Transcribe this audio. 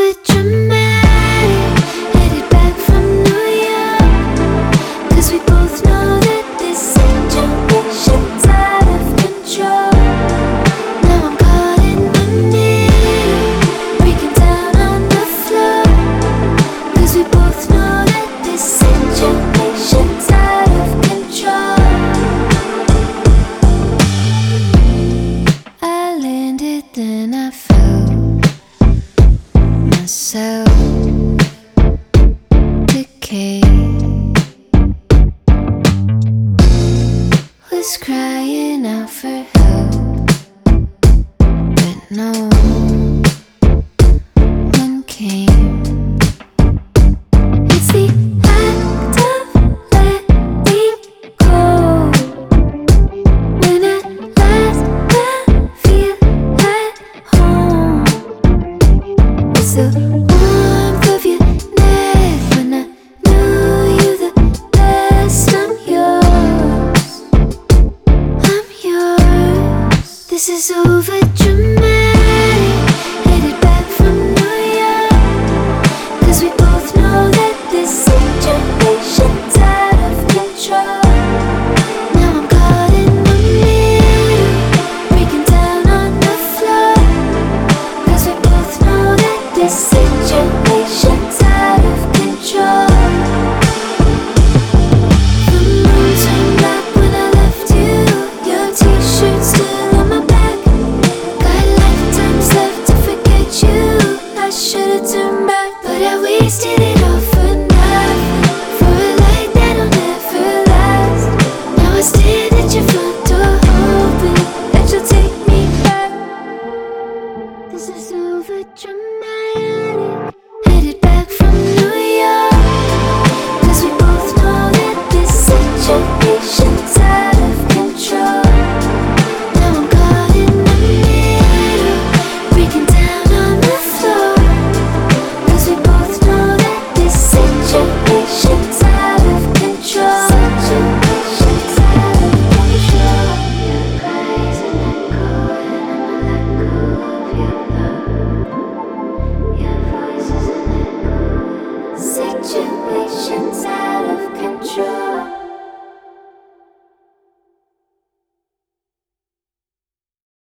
over dramatic. Headed back from New York, 'cause we both know that this situation's out of control. Now I'm caught in the middle, breaking down on the floor, 'cause we both know that this situation's out of control. I landed, then I felt myself decay. Was crying out for help, but no one came. It's the act of letting go. When at last I feel at home, it's the warmth of your neck. When I knew you the best, I'm yours. I'm yours. This is over dramatic. Headed back from New York, 'cause we both know that this situation's out of control. Now I'm caught in the middle, breaking down on the floor, 'cause we both know that this situation's out of control. The moon turned black when I left you. Your t-shirt still on my back. Got lifetimes left to forget you. I should've turned back, but I wasted it all for nothing, for a light that'll never last. Now I stand at your front door, hoping that you'll take me back. This is over dramatic. Headed back from New York, 'cause we both know that this situation's out of control. Now I'm caught in the middle, breaking down on the floor, 'cause we both know that this situation's out of control. Situation's out of control. Your cries and echo, and I'ma let go of your love. Your voice is an echo. Situation's out of control.